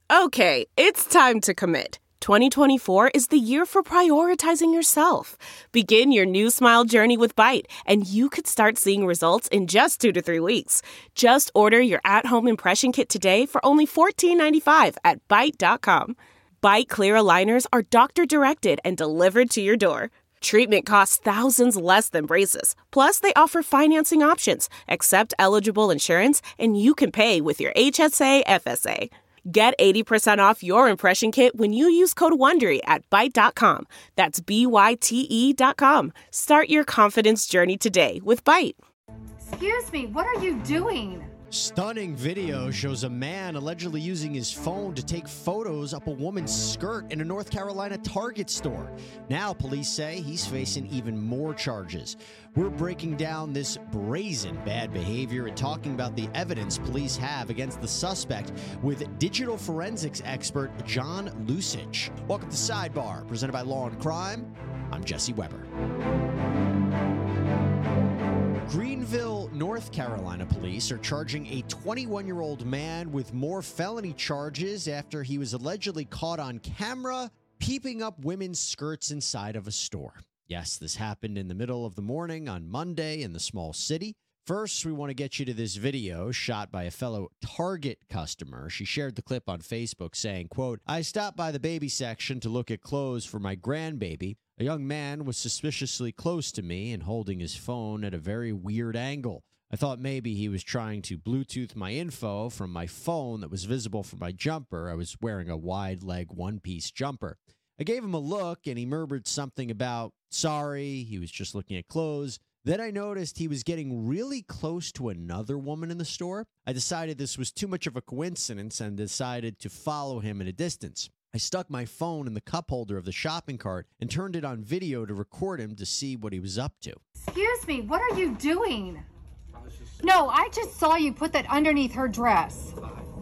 Okay, it's time to commit. 2024 is the year for prioritizing yourself. Begin your new smile journey with Byte, and you could start seeing results in just 2 to 3 weeks. Just order your at-home impression kit today for only $14.95 at Byte.com. Byte Clear aligners are doctor-directed and delivered to your door. Treatment costs thousands less than braces. Plus, they offer financing options, accept eligible insurance, and you can pay with your HSA FSA. Get 80% off your impression kit when you use code WONDERY at Byte.com. That's BYTE.com. Start your confidence journey today with Byte. Excuse me, what are you doing? Stunning video shows a man allegedly using his phone to take photos up a woman's skirt in a North Carolina Target store. Now police say he's facing even more charges. We're breaking down this brazen bad behavior and talking about the evidence police have against the suspect with digital forensics expert John Lusich. Welcome to Sidebar, presented by Law and Crime. I'm Jesse Weber. Greenville, North Carolina police are charging a 21-year-old man with more felony charges after he was allegedly caught on camera peeping up women's skirts inside of a store. Yes, this happened in the middle of the morning on Monday in the small city. First, we want to get you to this video shot by a fellow Target customer. She shared the clip on Facebook saying, quote, "I stopped by the baby section to look at clothes for my grandbaby. A young man was suspiciously close to me and holding his phone at a very weird angle. I thought maybe he was trying to Bluetooth my info from my phone that was visible from my jumper. I was wearing a wide leg one-piece jumper. I gave him a look and he murmured something about, sorry, he was just looking at clothes. Then I noticed he was getting really close to another woman in the store. I decided this was too much of a coincidence and decided to follow him at a distance. I stuck my phone in the cup holder of the shopping cart and turned it on video to record him to see what he was up to." Excuse me, what are you doing? No, I just saw you put that underneath her dress.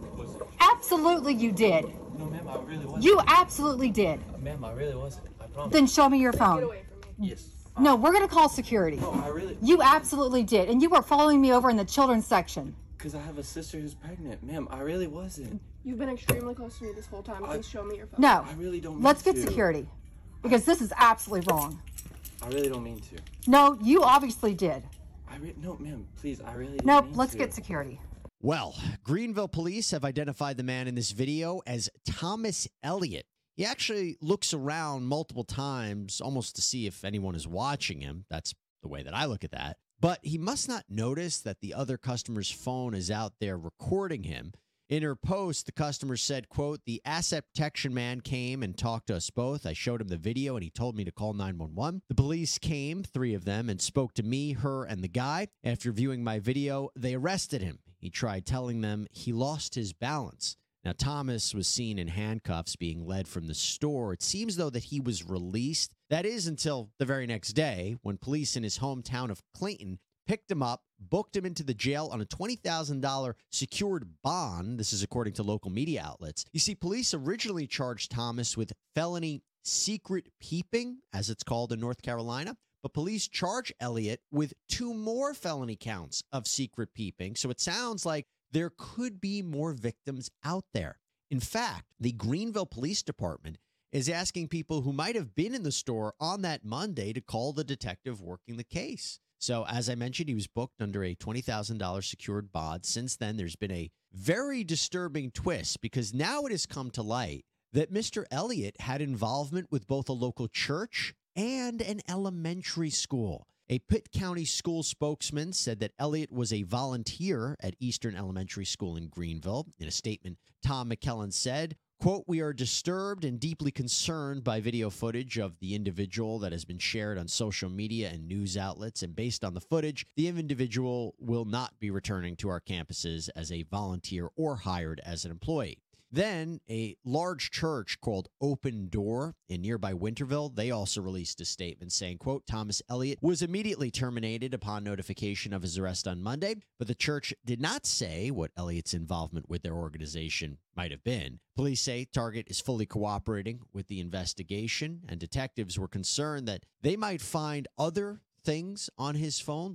Absolutely you did. No, ma'am, I really wasn't. You absolutely did. Ma'am, I really wasn't. I promise. Then show me your phone. Get away from me. Yes. No, we're going to call security. No, I really... You absolutely did. And you were following me over in the children's section. Because I have a sister who's pregnant. Ma'am, I really wasn't. You've been extremely close to me this whole time. Please show me your phone. No. I really don't mean Let's get to. security. Because this is absolutely wrong. I really don't mean to. No, you obviously did. No, ma'am, please, I really didn't Nope, mean let's to. get security. Well, Greenville police have identified the man in this video as Thomas Elliott. He actually looks around multiple times almost to see if anyone is watching him. That's the way that I look at that. But he must not notice that the other customer's phone is out there recording him. In her post, the customer said, quote, "The asset protection man came and talked to us both. I showed him the video and he told me to call 911. The police came, 3 of them, and spoke to me, her, and the guy. After viewing my video, they arrested him. He tried telling them he lost his balance." Now, Thomas was seen in handcuffs being led from the store. It seems, though, that he was released. That is until the very next day when police in his hometown of Clayton picked him up, booked him into the jail on a $20,000 secured bond. This is according to local media outlets. You see, police originally charged Thomas with felony secret peeping, as it's called in North Carolina. But police charge Elliott with 2 more felony counts of secret peeping. So it sounds like there could be more victims out there. In fact, the Greenville Police Department is asking people who might have been in the store on that Monday to call the detective working the case. So as I mentioned, he was booked under a $20,000 secured bond. Since then, there's been a very disturbing twist because now it has come to light that Mr. Elliott had involvement with both a local church and an elementary school. A Pitt County school spokesman said that Elliott was a volunteer at Eastern Elementary School in Greenville. In a statement, Tom McKellen said, quote, "We are disturbed and deeply concerned by video footage of the individual that has been shared on social media and news outlets. And based on the footage, the individual will not be returning to our campuses as a volunteer or hired as an employee." Then a large church called Open Door in nearby Winterville, they also released a statement saying, quote, "Thomas Elliott was immediately terminated upon notification of his arrest on Monday, but the church did not say what Elliott's involvement with their organization might have been. Police say Target is fully cooperating with the investigation, and detectives were concerned that they might find other things on his phone, like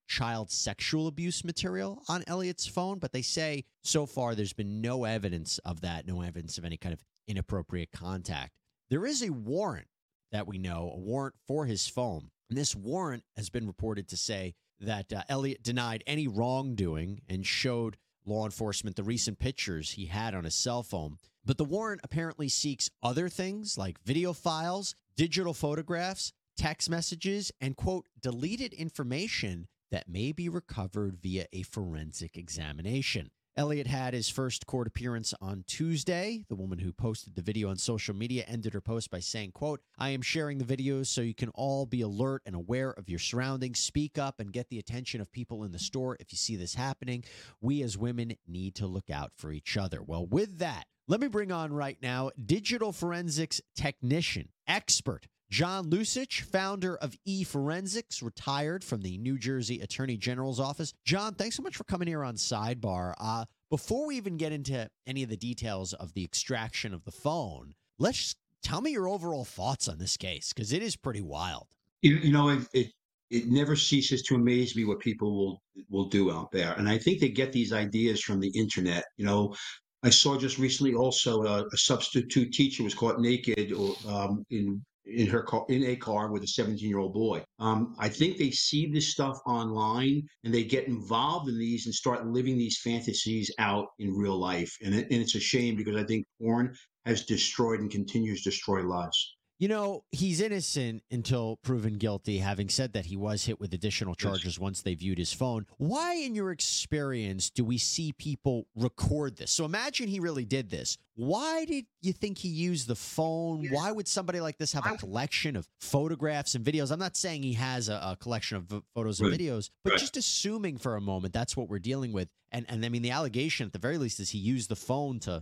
child sexual abuse material on Elliott's phone, but they say so far there's been no evidence of that, no evidence of any kind of inappropriate contact. There is a warrant that we know, a warrant for his phone. And this warrant has been reported to say that Elliott denied any wrongdoing and showed law enforcement the recent pictures he had on his cell phone. But the warrant apparently seeks other things like video files, digital photographs, text messages, and, quote, deleted information that may be recovered via a forensic examination. Elliott had his first court appearance on Tuesday. The woman who posted the video on social media ended her post by saying, quote, I am sharing the videos so you can all be alert and aware of your surroundings. Speak up and get the attention of people in the store if you see this happening. We as women need to look out for each other. Well, with that, let me bring on right now digital forensics technician, expert, John Lusich, founder of eForensics, retired from the New Jersey Attorney General's office. John, thanks so much for coming here on Sidebar. Before we even get into any of the details of the extraction of the phone, let's tell me your overall thoughts on this case, because it is pretty wild. It never ceases to amaze me what people will do out there. And I think they get these ideas from the internet. I saw just recently also a substitute teacher was caught naked in her car, in a car with a 17-year-old boy. I think they see this stuff online and they get involved in these and start living these fantasies out in real life. And it's a shame because I think porn has destroyed and continues to destroy lives. He's innocent until proven guilty. Having said that, he was hit with additional charges once they viewed his phone. Why, in your experience, do we see people record this? So imagine he really did this. Why did you think he used the phone? Why would somebody like this have a collection of photographs and videos? I'm not saying he has a collection of photos and videos, but just assuming for a moment that's what we're dealing with. And I mean, the allegation at the very least is he used the phone to,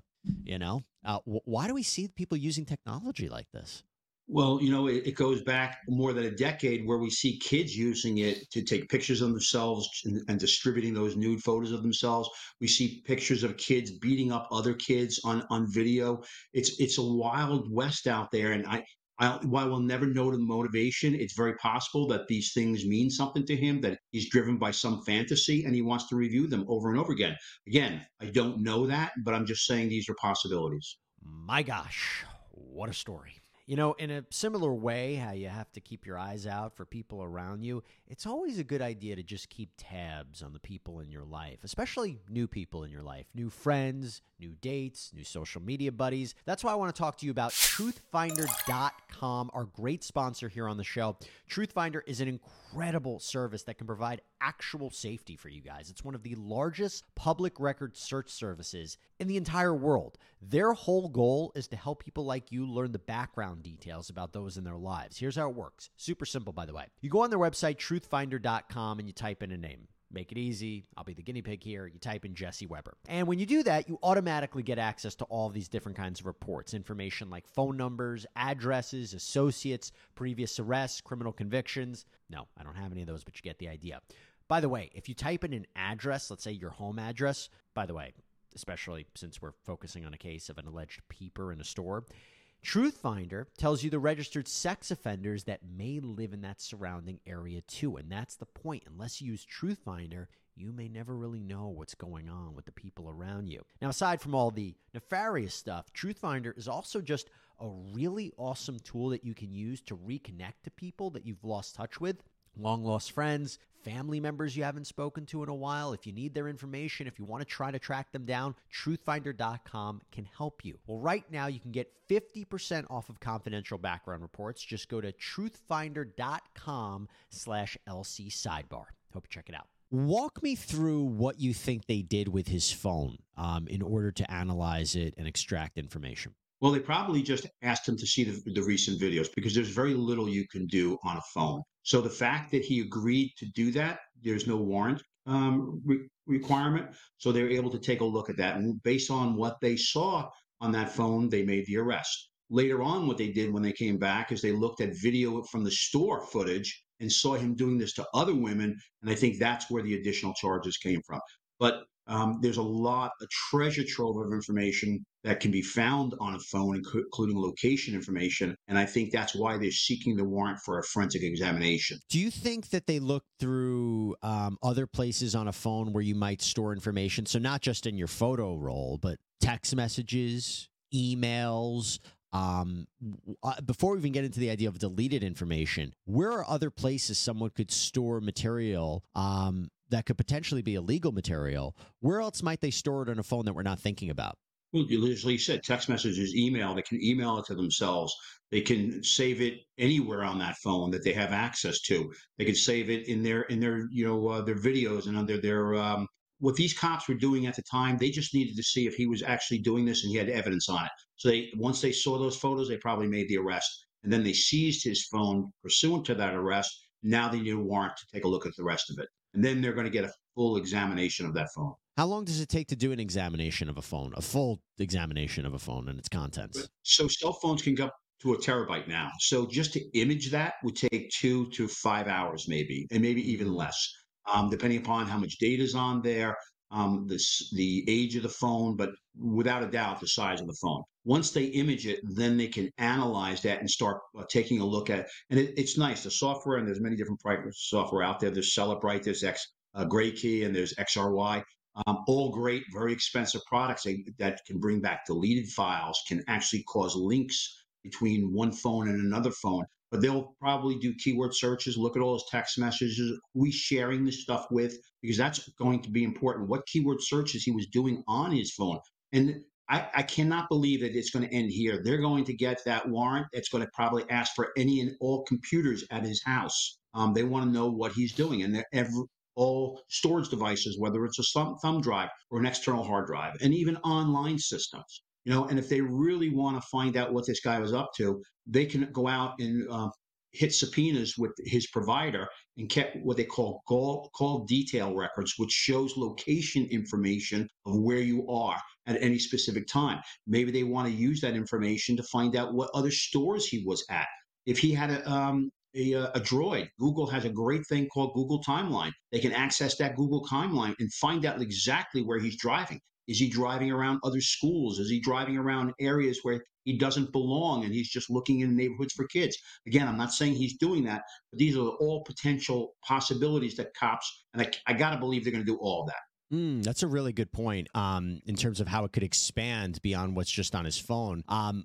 why do we see people using technology like this? Well, it goes back more than a decade where we see kids using it to take pictures of themselves and distributing those nude photos of themselves. We see pictures of kids beating up other kids on video. It's a wild west out there. And while we'll never know the motivation, it's very possible that these things mean something to him, that he's driven by some fantasy and he wants to review them over and over again. Again, I don't know that, but I'm just saying these are possibilities. My gosh, what a story. In a similar way, how you have to keep your eyes out for people around you, it's always a good idea to just keep tabs on the people in your life, especially new people in your life, new friends, new dates, new social media buddies. That's why I want to talk to you about truthfinder.com, our great sponsor here on the show. Truthfinder is an incredible service that can provide actual safety for you guys. It's one of the largest public record search services in the entire world. Their whole goal is to help people like you learn the background details about those in their lives. Here's how it works. Super simple, by the way. You go on their website, truthfinder.com, and you type in a name. Make it easy. I'll be the guinea pig here. You type in Jesse Weber. And when you do that, you automatically get access to all these different kinds of reports, information like phone numbers, addresses, associates, previous arrests, criminal convictions. No, I don't have any of those, but you get the idea. By the way, if you type in an address, let's say your home address, by the way, especially since we're focusing on a case of an alleged peeper in a store, Truthfinder tells you the registered sex offenders that may live in that surrounding area too. And that's the point. Unless you use Truthfinder, you may never really know what's going on with the people around you. Now, aside from all the nefarious stuff, Truthfinder is also just a really awesome tool that you can use to reconnect to people that you've lost touch with. Long-lost friends, family members you haven't spoken to in a while. If you need their information, if you want to try to track them down, truthfinder.com can help you. Well, right now you can get 50% off of confidential background reports. Just go to truthfinder.com/LC sidebar. Hope you check it out. Walk me through what you think they did with his phone in order to analyze it and extract information. Well, they probably just asked him to see the recent videos because there's very little you can do on a phone. So the fact that he agreed to do that, there's no warrant requirement. So they were able to take a look at that. And based on what they saw on that phone, they made the arrest. Later on, what they did when they came back is they looked at video from the store footage and saw him doing this to other women. And I think that's where the additional charges came from. But there's a treasure trove of information that can be found on a phone, including location information. And I think that's why they're seeking the warrant for a forensic examination. Do you think that they look through other places on a phone where you might store information? So not just in your photo roll, but text messages, emails. Before we even get into the idea of deleted information, where are other places someone could store material that could potentially be illegal material? Where else might they store it on a phone that we're not thinking about? Well, you said text messages, email. They can email it to themselves. They can save it anywhere on that phone that they have access to. They can save it in their their videos and under their what these cops were doing at the time. They just needed to see if he was actually doing this and he had evidence on it. So once they saw those photos, they probably made the arrest, and then they seized his phone pursuant to that arrest. Now they need a warrant to take a look at the rest of it, and then they're going to get a full examination of that phone. How long does it take to do an examination of a phone, a full examination of a phone and its contents? So cell phones can go up to a terabyte now. So just to image that would take 2 to 5 hours, maybe, and maybe even less, depending upon how much data is on there, the age of the phone, but without a doubt, the size of the phone. Once they image it, then they can analyze that and start taking a look at it. And it's nice. The software, and there's many different private software out there. There's Cellebrite, there's Graykey, and there's XRY. All great, very expensive products that can bring back deleted files, can actually cause links between one phone and another phone. But they'll probably do keyword searches, look at all his text messages, who he's sharing this stuff with, because that's going to be important. What keyword searches he was doing on his phone. And I cannot believe that it's going to end here. They're going to get that warrant. It's going to probably ask for any and all computers at his house. They want to know what he's doing. And all storage devices, whether it's a thumb drive or an external hard drive, and even online systems. And if they really want to find out what this guy was up to, they can go out and hit subpoenas with his provider and get what they call call detail records, which shows location information of where you are at any specific time. Maybe they want to use that information to find out what other stores he was at. If he had a Droid, Google has a great thing called Google Timeline. They can access that Google Timeline and find out exactly where he's driving. Is he driving around other schools? Is he driving around areas where he doesn't belong and he's just looking in neighborhoods for kids? Again, I'm not saying he's doing that, but these are all potential possibilities that cops, and I got to believe they're going to do all of that. That's a really good point in terms of how it could expand beyond what's just on his phone.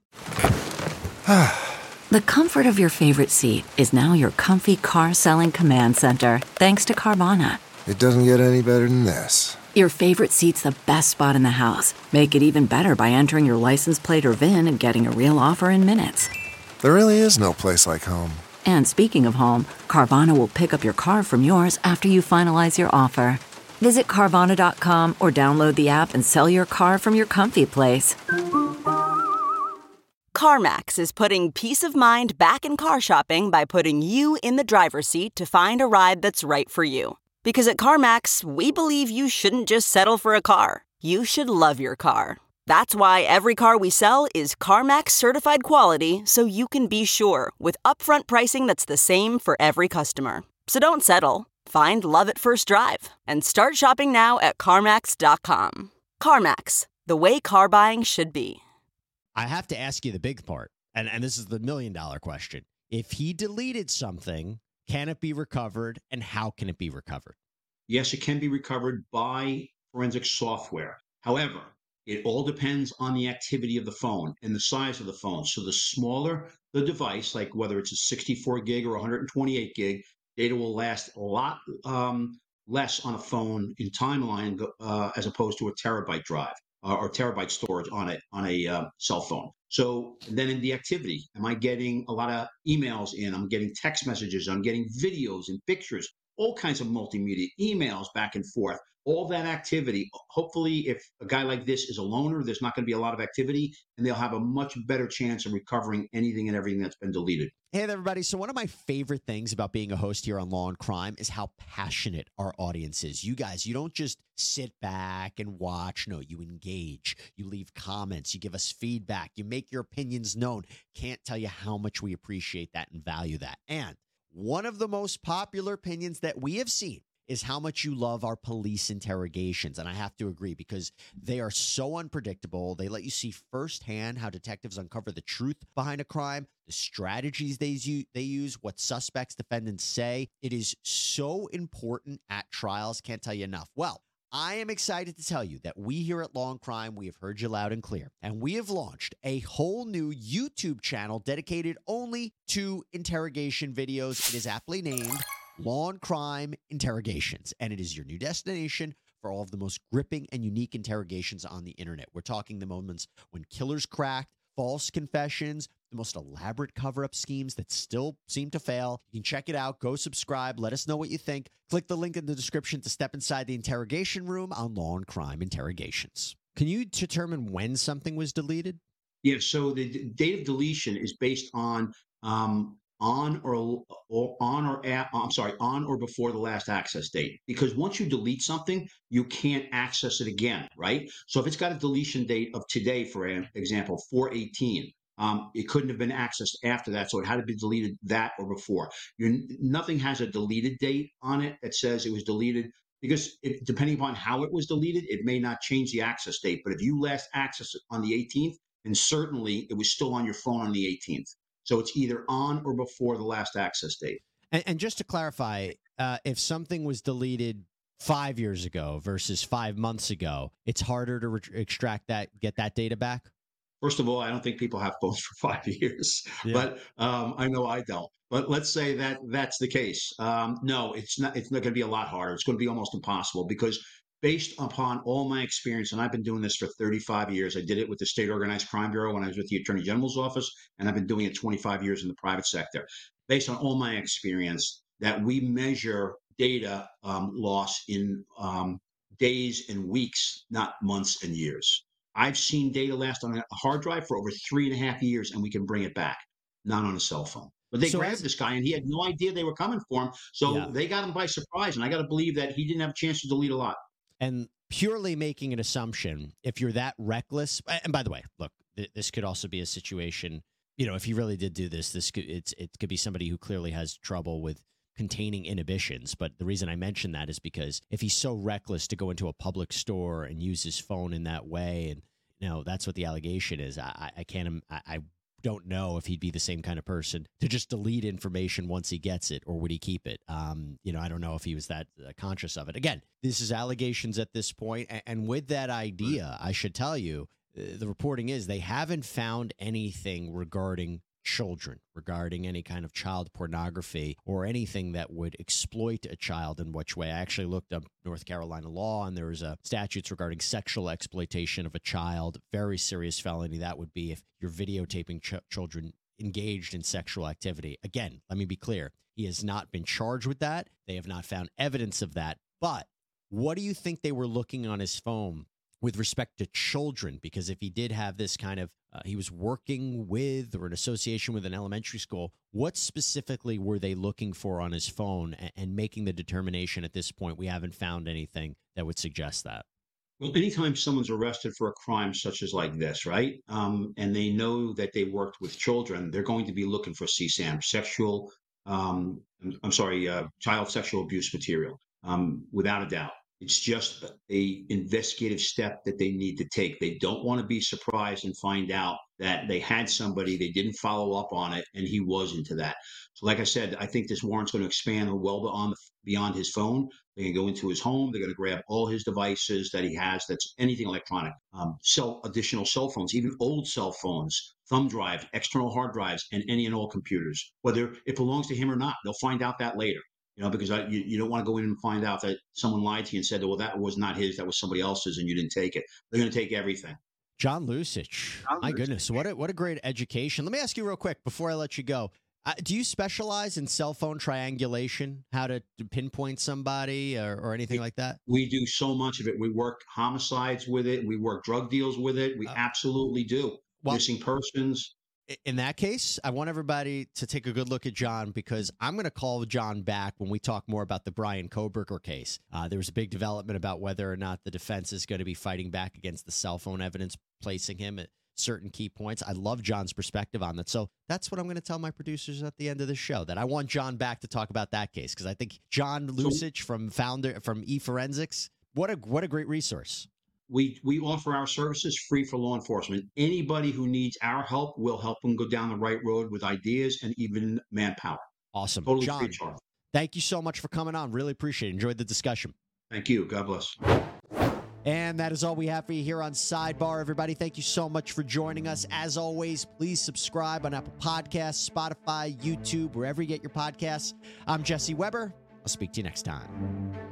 The comfort of your favorite seat is now your comfy car selling command center, thanks to Carvana. It doesn't get any better than this. Your favorite seat's the best spot in the house. Make it even better by entering your license plate or VIN and getting a real offer in minutes. There really is no place like home. And speaking of home, Carvana will pick up your car from yours after you finalize your offer. Visit Carvana.com or download the app and sell your car from your comfy place. CarMax is putting peace of mind back in car shopping by putting you in the driver's seat to find a ride that's right for you. Because at CarMax, we believe you shouldn't just settle for a car. You should love your car. That's why every car we sell is CarMax certified quality, so you can be sure with upfront pricing that's the same for every customer. So don't settle. Find love at first drive and start shopping now at CarMax.com. CarMax, the way car buying should be. I have to ask you the big part, and this is the $1 million question. If he deleted something, can it be recovered, and how can it be recovered? Yes, it can be recovered by forensic software. However, it all depends on the activity of the phone and the size of the phone. So the smaller the device, like whether it's a 64 gig or 128 gig, data will last a lot less on a phone in timeline as opposed to a terabyte drive or terabyte storage on a cell phone. So then in the activity, am I getting a lot of emails in? I'm getting text messages. I'm getting videos and pictures, all kinds of multimedia, emails back and forth. All that activity, hopefully if a guy like this is a loner, there's not going to be a lot of activity, and they'll have a much better chance of recovering anything and everything that's been deleted. Hey there, everybody. So one of my favorite things about being a host here on Law and Crime is how passionate our audience is. You guys, you don't just sit back and watch. No, you engage. You leave comments. You give us feedback. You make your opinions known. Can't tell you how much we appreciate that and value that. And one of the most popular opinions that we have seen is how much you love our police interrogations. And I have to agree because they are so unpredictable. They let you see firsthand how detectives uncover the truth behind a crime, the strategies they use, what suspects, defendants say. It is so important at trials. Can't tell you enough. Well, I am excited to tell you that we here at Law and Crime, we have heard you loud and clear, and we have launched a whole new YouTube channel dedicated only to interrogation videos. It is aptly named Law and Crime Interrogations, and it is your new destination for all of the most gripping and unique interrogations on the internet. We're talking the moments when killers cracked, false confessions, the most elaborate cover-up schemes that still seem to fail. You can check it out. Go subscribe. Let us know what you think. Click the link in the description to step inside the interrogation room on Law and Crime Interrogations. Can you determine when something was deleted? Yeah, so the date of deletion is based on on or before the last access date. Because once you delete something, you can't access it again, right? So if it's got a deletion date of today, for example, 4/18, it couldn't have been accessed after that, so it had to be deleted that or before. Nothing has a deleted date on it that says it was deleted because depending upon how it was deleted, it may not change the access date. But if you last accessed it on the 18th, then certainly it was still on your phone on the 18th. So it's either on or before the last access date. And just to clarify, if something was deleted 5 years ago versus 5 months ago, it's harder to get that data back? First of all, I don't think people have phones for 5 years, Yeah. but I know I don't. But let's say that that's the case. No, it's not. It's not going to be a lot harder. It's going to be almost impossible because based upon all my experience, and I've been doing this for 35 years. I did it with the State Organized Crime Bureau when I was with the Attorney General's office, and I've been doing it 25 years in the private sector. Based on all my experience, that we measure data loss in days and weeks, not months and years. I've seen data last on a hard drive for over 3.5 years, and we can bring it back, not on a cell phone. But they grabbed this guy, and he had no idea they were coming for him. So they got him by surprise, and I got to believe that he didn't have a chance to delete a lot. And purely making an assumption, if you're that reckless, and by the way, look, this could also be a situation, if he really did do this, it could be somebody who clearly has trouble with containing inhibitions. But the reason I mention that is because if he's so reckless to go into a public store and use his phone in that way, and that's what the allegation is, I don't know if he'd be the same kind of person to just delete information once he gets it, or would he keep it? I don't know if he was that conscious of it. Again, this is allegations at this point, and with that idea, I should tell you, the reporting is they haven't found anything regarding children, regarding any kind of child pornography or anything that would exploit a child in which way. I actually looked up North Carolina law, and there was statutes regarding sexual exploitation of a child, very serious felony. That would be if you're videotaping children engaged in sexual activity. Again, let me be clear. He has not been charged with that. They have not found evidence of that. But what do you think they were looking on his phone with respect to children? Because if he did have this kind of, he was working with or in association with an elementary school, what specifically were they looking for on his phone and making the determination at this point? We haven't found anything that would suggest that. Well, anytime someone's arrested for a crime such as like this, right, and they know that they worked with children, they're going to be looking for CSAM, child sexual abuse material, without a doubt. It's just a investigative step that they need to take. They don't want to be surprised and find out that they had somebody, they didn't follow up on it, and he was into that. So like I said, I think this warrant's going to expand well beyond his phone. They're going to go into his home. They're going to grab all his devices that he has, that's anything electronic, additional cell phones, even old cell phones, thumb drive, external hard drives, and any and all computers, whether it belongs to him or not. They'll find out that later. Because you don't want to go in and find out that someone lied to you and said, well, that was not his, that was somebody else's, and you didn't take it. They're going to take everything. John Lucich. My goodness, what a great education. Let me ask you real quick before I let you go. Do you specialize in cell phone triangulation, how to pinpoint somebody or anything like that? We do so much of it. We work homicides with it. We work drug deals with it. We absolutely do. Missing persons. In that case, I want everybody to take a good look at John, because I'm going to call John back when we talk more about the Bryan Kohberger case. There was a big development about whether or not the defense is going to be fighting back against the cell phone evidence, placing him certain key points. I love John's perspective on that. So that's what I'm going to tell my producers at the end of the show, that I want John back to talk about that case, because I think John Lusich from eForensics, what a great resource. We offer our services free for law enforcement. Anybody who needs our help, will help them go down the right road with ideas and even manpower. Awesome. Totally John, free of charge. thank you so much for coming on. Really appreciate it. Enjoyed the discussion. Thank you. God bless. And that is all we have for you here on Sidebar, everybody. Thank you so much for joining us. As always, please subscribe on Apple Podcasts, Spotify, YouTube, wherever you get your podcasts. I'm Jesse Weber. I'll speak to you next time.